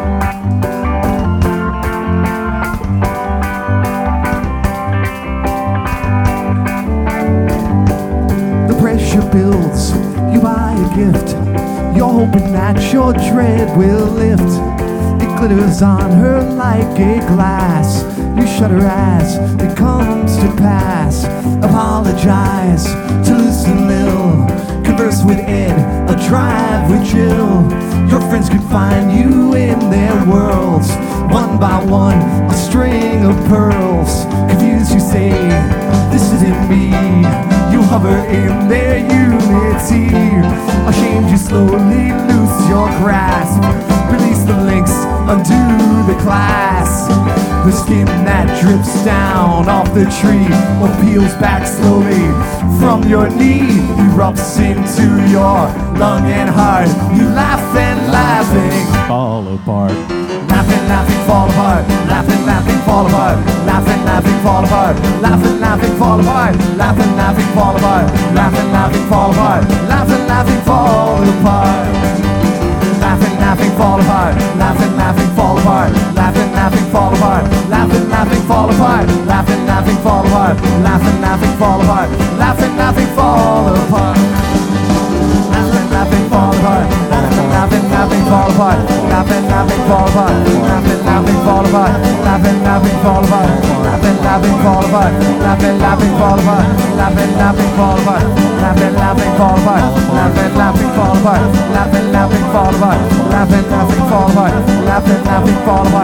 The pressure builds, you buy a gift. You're hoping that your dread will lift. It glitters on her like a glass. You shut her as it comes to pass. Apologize to Lucy Lill. Converse with Ed, or drive with Jill. Your friends could find you in their worlds. One by one, a string of pearls. Confused you say, this isn't me. You hover in their unity. Ashamed you slowly loose your grasp. Release the links, undo the clasp. The skin that drips down off the tree or peels back slowly from your knee erupts into your lung and heart. You laugh and laughing fall apart. Laughing, laughing, fall apart. Laughing, laughing, fall apart. Laughing, laughing, fall apart. Laughing, laughing, fall apart. Laughing, laughing, fall apart. Laughing, laughing, fall apart. Laughing, laughing, fall apart. Laughing, laughing, fall apart. Laughing, laughing, fall apart. Laughing, laughing, fall apart. Laughing, laughing, fall apart. Laughing, laughing, fall apart. Laughing, laughing, fall apart. Laughing, laughing, fall apart. Laughing, laughing, fall apart. Laughing, laughing, laughing, fall apart. Laughing, laughing, fall apart. Laughing, laughing, fall apart. Laughing, laughing, fall apart. Laughing, laughing, fall apart. Laughing, laughing, fall apart. Laughing, laughing, fall apart. Laughing, laughing, fall apart. Laughing, laughing, fall apart. Laughing, laughing, fall apart. Laughing, laughing, fall apart. Laughing, laughing, fall apart.